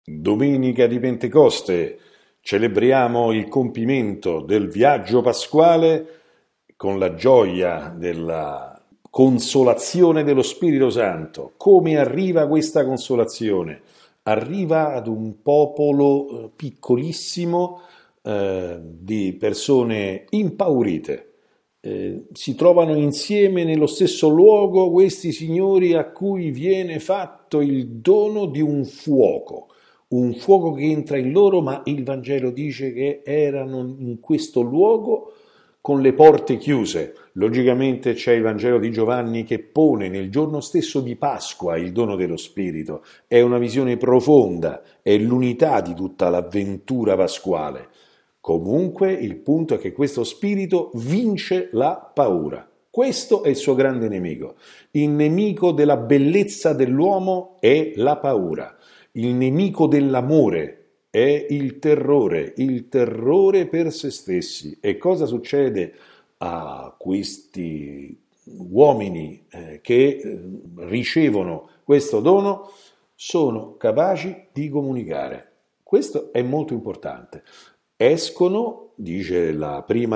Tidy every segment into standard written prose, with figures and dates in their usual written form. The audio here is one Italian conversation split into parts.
Domenica di Pentecoste, celebriamo il compimento del viaggio pasquale con la gioia della consolazione dello Spirito Santo. Come arriva questa consolazione? Arriva ad un popolo piccolissimo di persone impaurite. Si trovano insieme nello stesso luogo questi signori a cui viene fatto il dono di un fuoco che entra in loro, ma il Vangelo dice che erano in questo luogo con le porte chiuse. Logicamente c'è il Vangelo di Giovanni che pone nel giorno stesso di Pasqua il dono dello Spirito. È una visione profonda, è l'unità di tutta l'avventura pasquale. Comunque il punto è che questo spirito vince la paura. Questo è il suo grande nemico. Il nemico della bellezza dell'uomo è la paura. Il nemico dell'amore è il terrore per se stessi. E cosa succede a questi uomini che ricevono questo dono? Sono capaci di comunicare. Questo è molto importante. Escono, dice la prima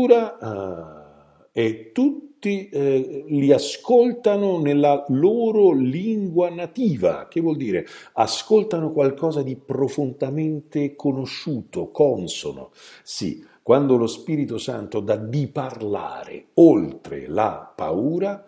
lettura, e tutti li ascoltano nella loro lingua nativa. Che vuol dire? Ascoltano qualcosa di profondamente conosciuto, consono. Sì, quando lo Spirito Santo dà di parlare oltre la paura,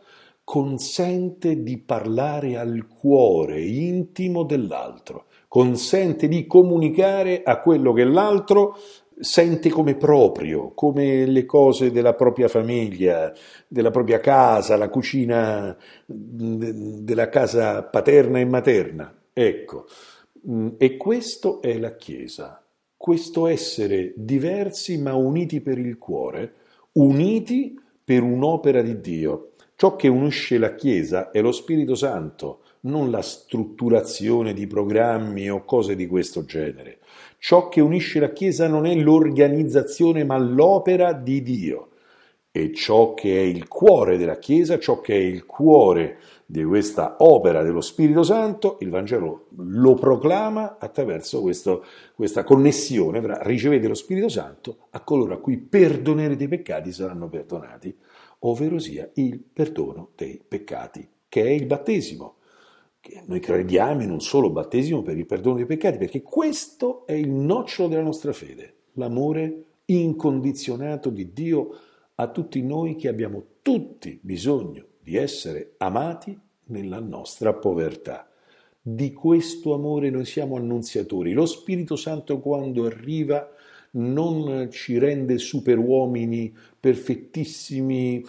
consente di parlare al cuore intimo dell'altro, consente di comunicare a quello che l'altro sente come proprio, come le cose della propria famiglia, della propria casa, la cucina della casa paterna e materna. Ecco, e questo è la Chiesa, questo essere diversi ma uniti per il cuore, uniti per un'opera di Dio. Ciò che unisce la Chiesa è lo Spirito Santo, non la strutturazione di programmi o cose di questo genere. Ciò che unisce la Chiesa non è l'organizzazione, ma l'opera di Dio. E ciò che è il cuore della Chiesa, ciò che è il cuore di questa opera dello Spirito Santo, il Vangelo lo proclama attraverso questa connessione tra ricevete lo Spirito Santo a coloro a cui perdonerete i peccati saranno perdonati, ovvero sia il perdono dei peccati, che è il battesimo. Che noi crediamo in un solo battesimo per il perdono dei peccati, perché questo è il nocciolo della nostra fede, l'amore incondizionato di Dio a tutti noi che abbiamo tutti bisogno di essere amati nella nostra povertà. Di questo amore noi siamo annunziatori. Lo Spirito Santo quando arriva non ci rende superuomini perfettissimi,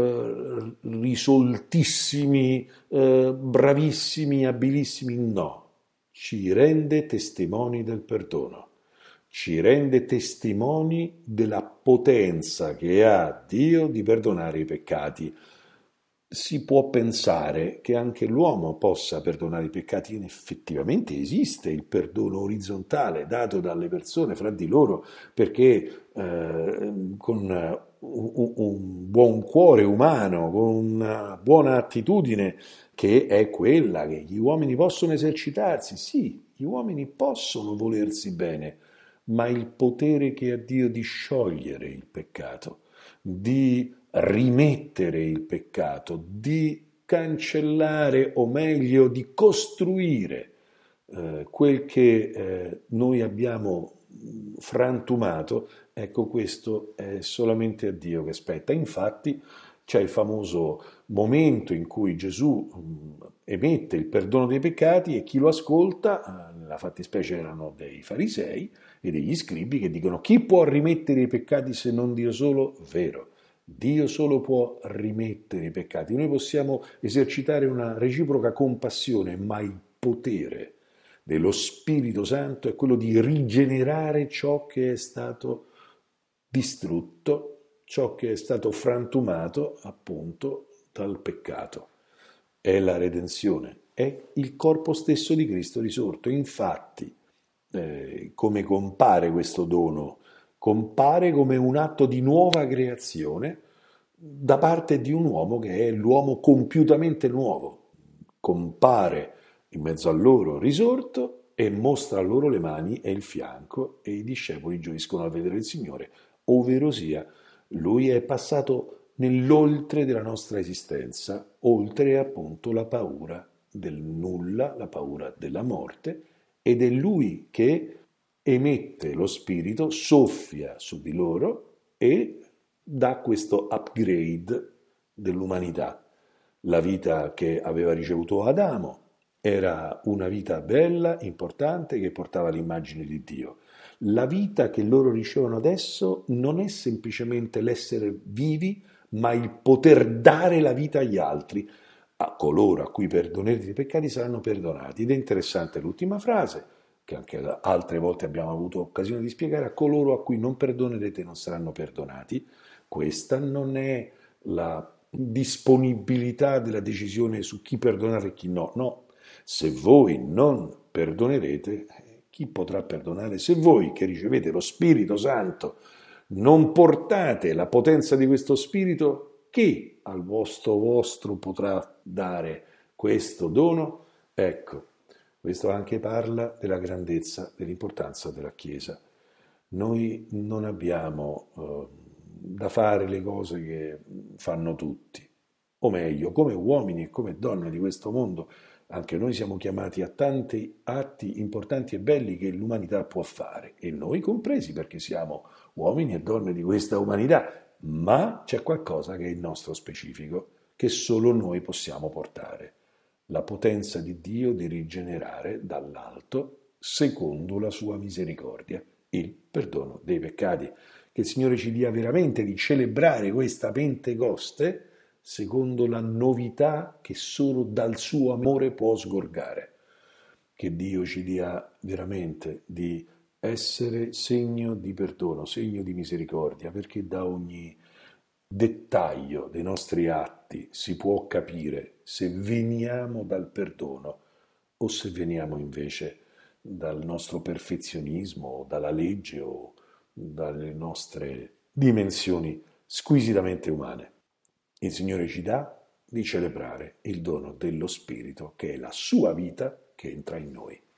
risoltissimi, bravissimi, abilissimi, no. Ci rende testimoni del perdono, ci rende testimoni della potenza che ha Dio di perdonare i peccati. Si può pensare che anche l'uomo possa perdonare i peccati, effettivamente esiste il perdono orizzontale dato dalle persone fra di loro, perché con un buon cuore umano, con una buona attitudine che è quella che gli uomini possono esercitarsi, sì, gli uomini possono volersi bene, ma il potere che ha Dio di sciogliere il peccato, di rimettere il peccato, di cancellare o meglio di costruire quel che noi abbiamo frantumato, ecco questo è solamente a Dio che spetta. Infatti c'è il famoso momento in cui Gesù emette il perdono dei peccati e chi lo ascolta, nella fattispecie erano dei farisei e degli scribi che dicono chi può rimettere i peccati se non Dio solo? Vero. Dio solo può rimettere i peccati. Noi possiamo esercitare una reciproca compassione, ma il potere dello Spirito Santo è quello di rigenerare ciò che è stato distrutto, ciò che è stato frantumato appunto dal peccato. È la redenzione, è il corpo stesso di Cristo risorto. Infatti, come compare questo dono? Compare come un atto di nuova creazione da parte di un uomo che è l'uomo compiutamente nuovo. Compare in mezzo a loro risorto e mostra loro le mani e il fianco, e i discepoli gioiscono al vedere il Signore, ovvero sia, Lui è passato nell'oltre della nostra esistenza, oltre appunto la paura del nulla, la paura della morte, ed è Lui che emette lo Spirito, soffia su di loro e dà questo upgrade dell'umanità. La vita che aveva ricevuto Adamo era una vita bella, importante, che portava l'immagine di Dio. La vita che loro ricevono adesso non è semplicemente l'essere vivi, ma il poter dare la vita agli altri. A coloro a cui perdonerete i peccati saranno perdonati. Ed è interessante l'ultima frase, che anche altre volte abbiamo avuto occasione di spiegare: a coloro a cui non perdonerete non saranno perdonati. Questa non è la disponibilità della decisione su chi perdonare e chi no, no. Se voi non perdonerete, chi potrà perdonare? Se voi che ricevete lo Spirito Santo non portate la potenza di questo Spirito, chi al vostro potrà dare questo dono? Ecco, questo anche parla della grandezza, dell'importanza della Chiesa. Noi non abbiamo da fare le cose che fanno tutti, o meglio, come uomini e come donne di questo mondo, anche noi siamo chiamati a tanti atti importanti e belli che l'umanità può fare, e noi compresi, perché siamo uomini e donne di questa umanità, ma c'è qualcosa che è il nostro specifico, che solo noi possiamo portare: la potenza di Dio di rigenerare dall'alto, secondo la sua misericordia, il perdono dei peccati. Che il Signore ci dia veramente di celebrare questa Pentecoste secondo la novità che solo dal suo amore può sgorgare. Che Dio ci dia veramente di essere segno di perdono, segno di misericordia, perché da ogni dettaglio dei nostri atti si può capire se veniamo dal perdono o se veniamo invece dal nostro perfezionismo, o dalla legge o dalle nostre dimensioni squisitamente umane. Il Signore ci dà di celebrare il dono dello Spirito, che è la sua vita che entra in noi.